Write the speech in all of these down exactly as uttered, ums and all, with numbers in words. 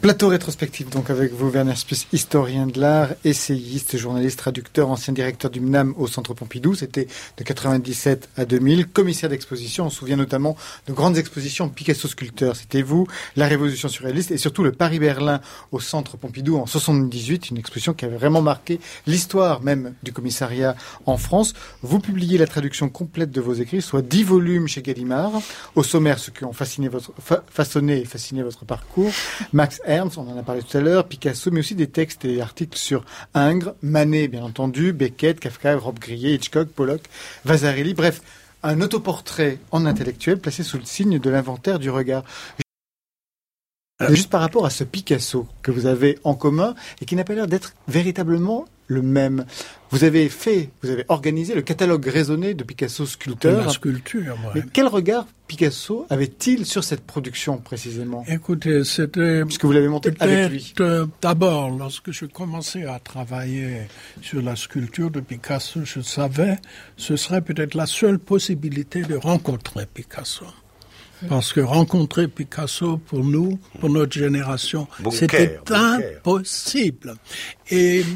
Plateau rétrospectif donc avec vous, Werner Spuss, historien de l'art, essayiste, journaliste, traducteur, ancien directeur du M N A M au Centre Pompidou. C'était de quatre-vingt-dix-sept à deux mille, commissaire d'exposition. On se souvient notamment de grandes expositions Picasso sculpteur. C'était vous, la Révolution surréaliste et surtout le Paris-Berlin au Centre Pompidou en soixante-dix-huit, une exposition qui avait vraiment marqué l'histoire même du commissariat en France. Vous publiez la traduction complète de vos écrits, soit dix volumes chez Gallimard. Au sommaire, ceux qui ont fasciné votre, fa- façonné et fasciné votre parcours. Max Ernst, on en a parlé tout à l'heure, Picasso, mais aussi des textes et articles sur Ingres, Manet, bien entendu, Beckett, Kafka, Rob Grillet, Hitchcock, Pollock, Vasarely, bref, un autoportrait en intellectuel placé sous le signe de l'inventaire du regard. Juste par rapport à ce Picasso que vous avez en commun et qui n'a pas l'air d'être véritablement le même. Vous avez fait, vous avez organisé le catalogue raisonné de Picasso sculpteur. La sculpture, ouais. Mais quel regard Picasso avait-il sur cette production précisément ? Écoutez, c'était... Puisque vous l'avez monté avec lui. Euh, d'abord, lorsque je commençais à travailler sur la sculpture de Picasso, je savais que ce serait peut-être la seule possibilité de rencontrer Picasso. Parce que rencontrer Picasso, pour nous, pour notre génération, Bunker, c'était Bunker. impossible. Et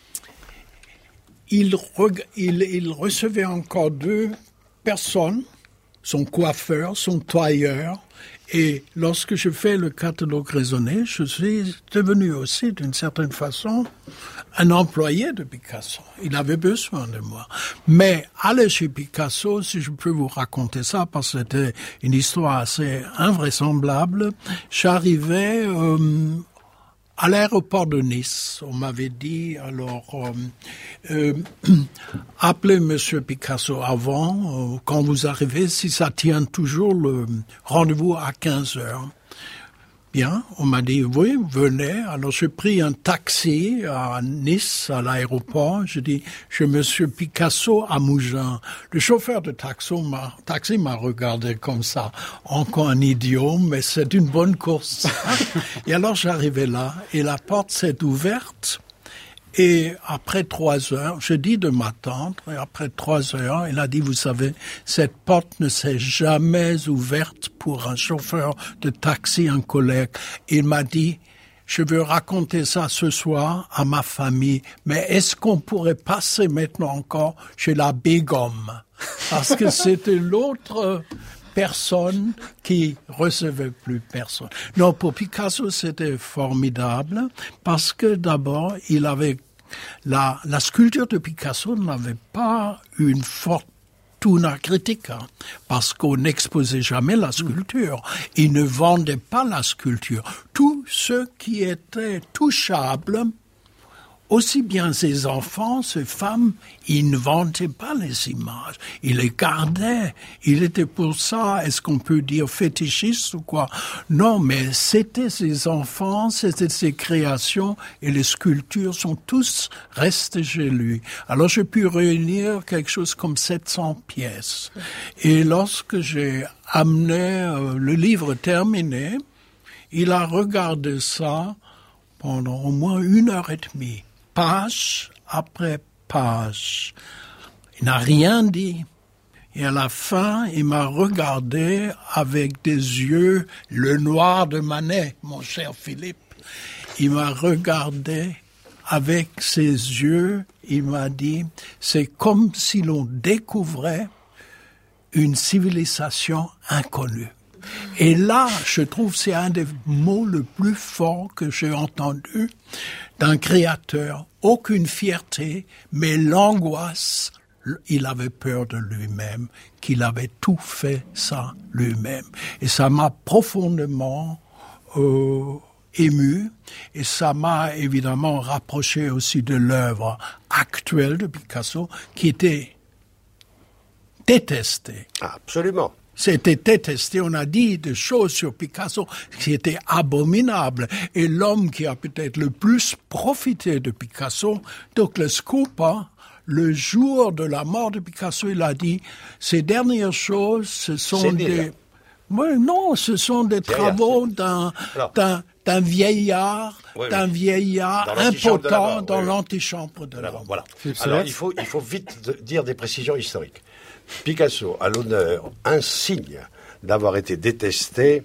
il, reg- il, il recevait encore deux personnes, son coiffeur, son tailleur. Et lorsque je fais le catalogue raisonné, je suis devenu aussi, d'une certaine façon, un employé de Picasso. Il avait besoin de moi. Mais aller chez Picasso, si je peux vous raconter ça, parce que c'était une histoire assez invraisemblable, j'arrivais euh, à l'aéroport de Nice. On m'avait dit, alors, euh, euh, appelez Monsieur Picasso avant, euh, quand vous arrivez, si ça tient toujours le rendez-vous à quinze heures. Bien, on m'a dit, oui, venez. Alors, j'ai pris un taxi à Nice, à l'aéroport. Je dis, je Monsieur Picasso à Mougins. Le chauffeur de taxi m'a, taxi m'a regardé comme ça. Encore un idiot, mais c'est une bonne course. Et alors, j'arrivais là, et la porte s'est ouverte. Et après trois heures, je dis de m'attendre, et après trois heures, il a dit, vous savez, cette porte ne s'est jamais ouverte pour un chauffeur de taxi, un collègue. Il m'a dit, je veux raconter ça ce soir à ma famille, mais est-ce qu'on pourrait passer maintenant encore chez la Begum? Parce que c'était l'autre personne qui recevait plus personne. Non, pour Picasso, c'était formidable, parce que d'abord, il avait La, la sculpture de Picasso n'avait pas une fortuna critica, parce qu'on n'exposait jamais la sculpture. Il ne vendait pas la sculpture. Tout ce qui était touchable, aussi bien ses enfants, ses femmes, il ne vendait pas les images. Il les gardait. Il était pour ça, est-ce qu'on peut dire fétichiste ou quoi? Non, mais c'était ses enfants, c'était ses créations, et les sculptures sont tous restées chez lui. Alors j'ai pu réunir quelque chose comme sept cents pièces. Et lorsque j'ai amené euh, le livre terminé, il a regardé ça pendant au moins une heure et demie. Page après page. Il n'a rien dit. Et à la fin, il m'a regardé avec des yeux, le noir de Manet, mon cher Philippe. Il m'a regardé avec ses yeux, il m'a dit, c'est comme si l'on découvrait une civilisation inconnue. Et là, je trouve c'est un des mots le plus forts que j'ai entendu d'un créateur. Aucune fierté, mais l'angoisse. Il avait peur de lui-même, qu'il avait tout fait ça lui-même. Et ça m'a profondément euh, ému, et ça m'a évidemment rapproché aussi de l'œuvre actuelle de Picasso, qui était détestée. Absolument. C'était détesté. On a dit des choses sur Picasso qui étaient abominables. Et l'homme qui a peut-être le plus profité de Picasso, Douglas Cooper, le jour de la mort de Picasso, il a dit, ces dernières choses, ce sont C'est des... Oui, non, ce sont des C'est travaux rien, d'un, Alors, d'un, d'un vieillard, oui, d'un oui. vieillard Dans l'antichambre de la impotent mort, dans oui. l'antichambre de la mort. Voilà. Philippe Alors, Solers. il faut, il faut vite dire des précisions historiques. Picasso a l'honneur insigne d'avoir été détesté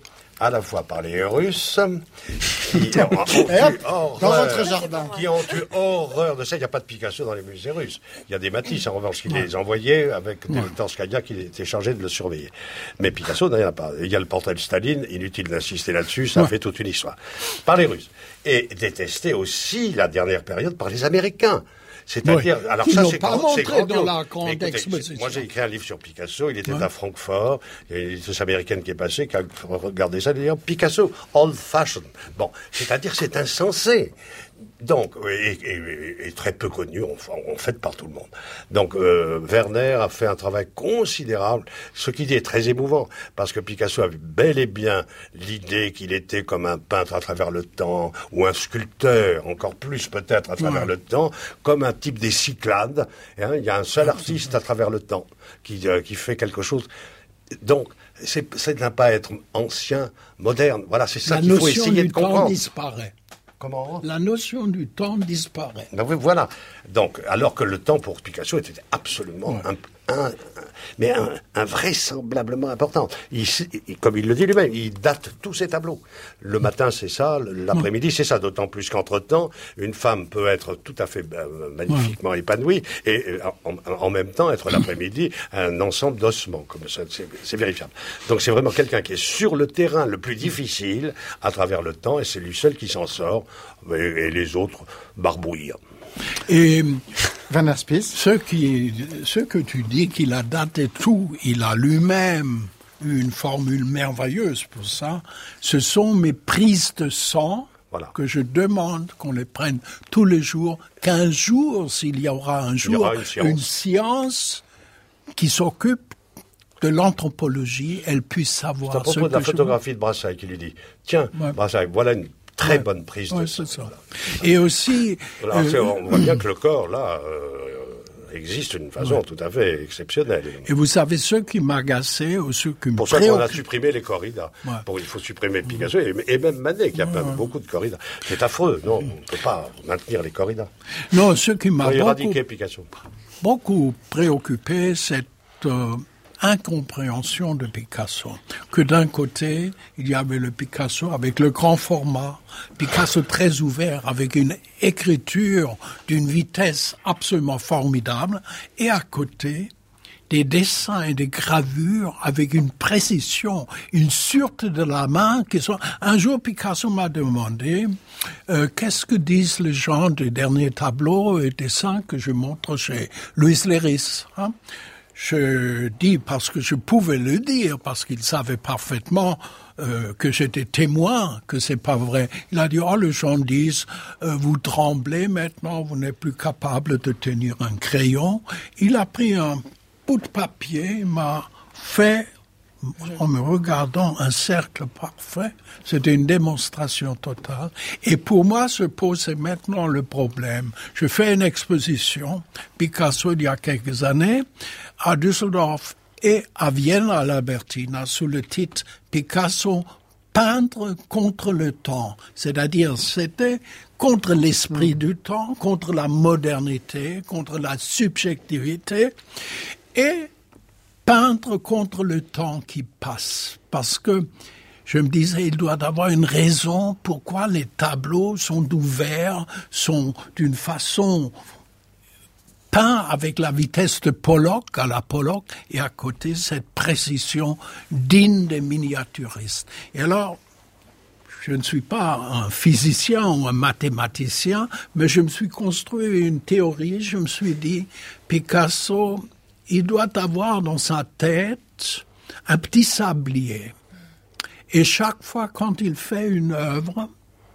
à la fois par les Russes, qui ont, ont Et hop, eu horreur, dans votre jardin. qui ont eu horreur de ça. Il n'y a pas de Picasso dans les musées russes. Il y a des Matisse, en revanche, qui les envoyaient avec des Torskaya qui étaient chargés de le surveiller. Mais Picasso, il n'y en a pas. Il y a le portrait de Staline, inutile d'insister là-dessus, ça Ouais. fait toute une histoire. Par les Russes. Et détesté aussi, la dernière période, par les Américains. C'est-à-dire, Oui. alors Qui ça, n'ont c'est pas grand, c'est montré dans grandiose. la grande Mais écoutez, exposition. moi, j'ai écrit un livre sur Picasso. Il était Ouais. à Francfort. Il y a une éditrice américaine qui est passée, qui a regardé ça, d'ailleurs, Picasso, old fashioned. Bon, c'est-à-dire, c'est insensé. Donc, et, et, et très peu connu, en, en fait, par tout le monde. Donc, euh, Werner a fait un travail considérable, ce qui est très émouvant, parce que Picasso avait bel et bien l'idée qu'il était comme un peintre à travers le temps, ou un sculpteur, encore plus peut-être à travers Ouais. le temps, comme un type des Cyclades. Hein, il y a un seul artiste à travers le temps qui, euh, qui fait quelque chose. Donc, c'est, c'est de ne pas être ancien, moderne. Voilà, c'est ça La qu'il faut notion essayer du de temps comprendre. disparaît. Comment ? La notion du temps disparaît. Ben oui, voilà. Donc, alors que le temps pour Picasso était absolument Ouais. un, un, un- mais un, invraisemblablement important. Il, il- comme il le dit lui-même, il date tous ses tableaux. Le matin, c'est ça, l'après-midi, c'est ça. D'autant plus qu'entre-temps, une femme peut être tout à fait euh, magnifiquement épanouie et euh, en, en même temps être l'après-midi un ensemble d'ossements. Comme ça, c'est, c'est vérifiable. Donc, c'est vraiment quelqu'un qui est sur le terrain le plus difficile à travers le temps et c'est lui seul qui s'en sort et, et les autres barbouillent. Et Werner Spies. ce, qui, ce que tu dis qu'il a daté tout, il a lui-même eu une formule merveilleuse pour ça, ce sont mes prises de sang Voilà. que je demande qu'on les prenne tous les jours, qu'un jour, s'il y aura un jour, aura une science. une science qui s'occupe de l'anthropologie, elle puisse savoir C'est à propos ce de la que je photographie de Brassailles qui lui dit « Tiens, Ouais. Brassailles, voilà une très Ouais. bonne prise Ouais, de c'est sang. ça. Et aussi, Alors, euh, c'est- on voit bien que le corps, là, euh, existe d'une façon tout à fait exceptionnelle. et vous savez, ce qui m'agaçait ou ce qui me Pour ça qu'on a préoccupait, supprimé les corridas. Ouais. Bon, il faut supprimer Picasso et, et même Manet qui a peint beaucoup de corridas. C'est affreux, non, on ne peut pas maintenir les corridas. non, ce qui m'a Il faut beaucoup, éradiquer Picasso. beaucoup préoccupé, cette euh, incompréhension de Picasso. Que d'un côté, il y avait le Picasso avec le grand format, Picasso très ouvert, avec une écriture d'une vitesse absolument formidable, et à côté, des dessins et des gravures avec une précision, une sûreté de la main qui sont... Un jour, Picasso m'a demandé euh, qu'est-ce que disent les gens des derniers tableaux et dessins que je montre chez Louis Léris. Hein? Je dis parce que je pouvais le dire, parce qu'il savait parfaitement euh, que j'étais témoin, que c'est pas vrai. Il a dit, oh, les gens disent, euh, vous tremblez maintenant, vous n'êtes plus capable de tenir un crayon. Il a pris un bout de papier, il m'a fait, en me regardant, un cercle parfait. C'était une démonstration totale. Et pour moi, se posait maintenant le problème. Je fais une exposition, Picasso, il y a quelques années, à Düsseldorf et à Vienne, à l'Albertina, sous le titre Picasso, peindre contre le temps. C'est-à-dire, c'était contre l'esprit du temps, contre la modernité, contre la subjectivité, et peindre contre le temps qui passe. Parce que je me disais, il doit y avoir une raison pourquoi les tableaux sont ouverts, sont d'une façon peints avec la vitesse de Pollock, à la Pollock, et à côté cette précision digne des miniaturistes. Et alors, je ne suis pas un physicien ou un mathématicien, mais je me suis construit une théorie, je me suis dit, Picasso, il doit avoir dans sa tête un petit sablier. Et chaque fois quand il fait une œuvre,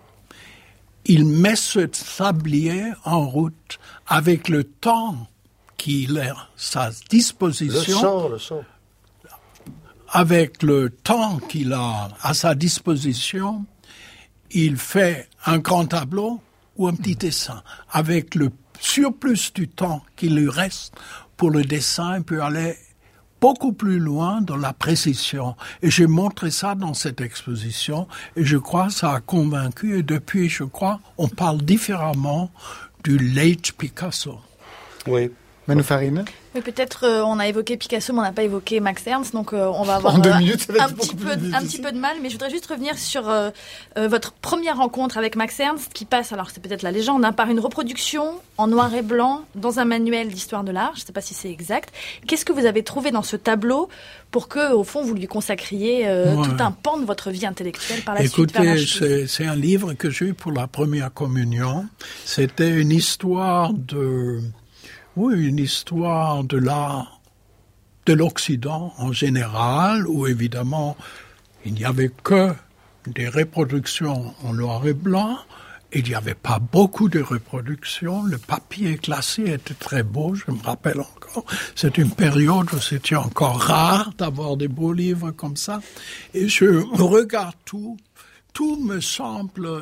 il met ce sablier en route avec le temps qu'il a à sa disposition. Le sang, le sang. Avec le temps qu'il a à sa disposition, il fait un grand tableau ou un petit dessin. Avec le surplus du temps qui lui reste pour le dessin, il peut aller beaucoup plus loin dans la précision. Et j'ai montré ça dans cette exposition et je crois que ça a convaincu. Et depuis, je crois, on parle différemment du late Picasso. Oui, Manu Farine. Oui, peut-être euh, on a évoqué Picasso, mais on n'a pas évoqué Max Ernst, donc euh, on va avoir en deux euh, minutes, ça va un, être petit beaucoup peu, plus un petit peu de mal, mais je voudrais juste revenir sur euh, euh, votre première rencontre avec Max Ernst, qui passe, alors c'est peut-être la légende, hein, par une reproduction en noir et blanc dans un manuel d'histoire de l'art. Je ne sais pas si c'est exact. Qu'est-ce que vous avez trouvé dans ce tableau pour que, au fond, vous lui consacriez euh, ouais. tout un pan de votre vie intellectuelle par la Écoutez, suite? Écoutez, c'est, c'est un livre que j'ai eu pour la première communion. C'était une histoire de, oui, une histoire de l'art de l'Occident en général, où évidemment il n'y avait que des reproductions en noir et blanc. Il n'y avait pas beaucoup de reproductions. Le papier glacé était très beau, je me rappelle encore. C'est une période où c'était encore rare d'avoir des beaux livres comme ça. Et je regarde tout. Tout me semble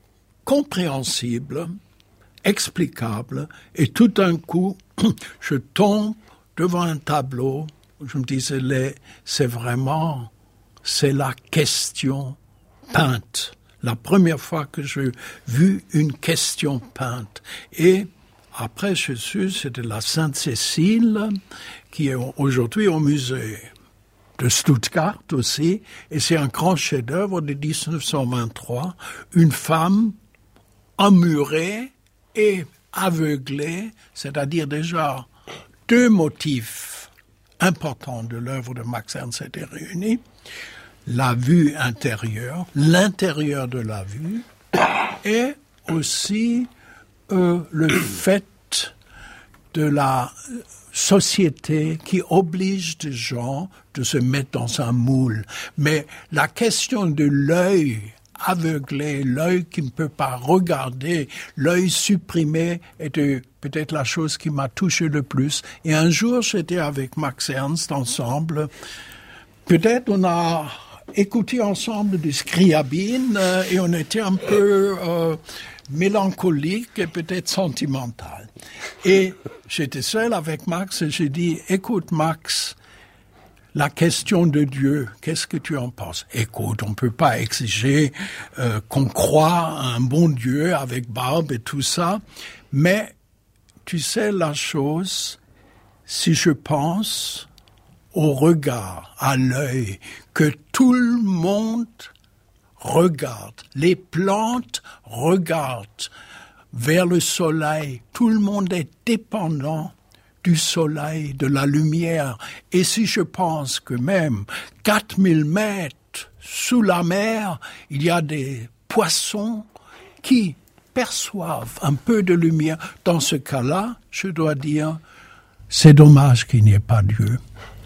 compréhensible, explicable. Et tout d'un coup, je tombe devant un tableau. Je me disais, c'est vraiment, c'est la question peinte. La première fois que j'ai vu une question peinte. Et après, je suis, c'était la Sainte-Cécile, qui est aujourd'hui au musée de Stuttgart aussi. Et c'est un grand chef-d'œuvre de dix-neuf cent vingt-trois. Une femme emmurée et aveuglée, c'est-à-dire déjà deux motifs importants de l'œuvre de Max Ernst étaient réunis. La vue intérieure, l'intérieur de la vue, et aussi euh, le fait de la société qui oblige des gens de se mettre dans un moule. Mais la question de l'œil aveuglé, l'œil qui ne peut pas regarder, l'œil supprimé était peut-être la chose qui m'a touché le plus. Et un jour, j'étais avec Max Ernst ensemble. Peut-être on a écouté ensemble des Scriabine euh, et on était un peu euh, mélancolique et peut-être sentimental. Et j'étais seul avec Max et j'ai dit, écoute Max, la question de Dieu, qu'est-ce que tu en penses? Écoute, on ne peut pas exiger euh, qu'on croie à un bon Dieu avec barbe et tout ça, mais tu sais la chose, si je pense au regard, à l'œil, que tout le monde regarde, les plantes regardent vers le soleil, tout le monde est dépendant du soleil, de la lumière. Et si je pense que même quatre mille mètres sous la mer, il y a des poissons qui perçoivent un peu de lumière, dans ce cas-là, je dois dire, c'est dommage qu'il n'y ait pas Dieu.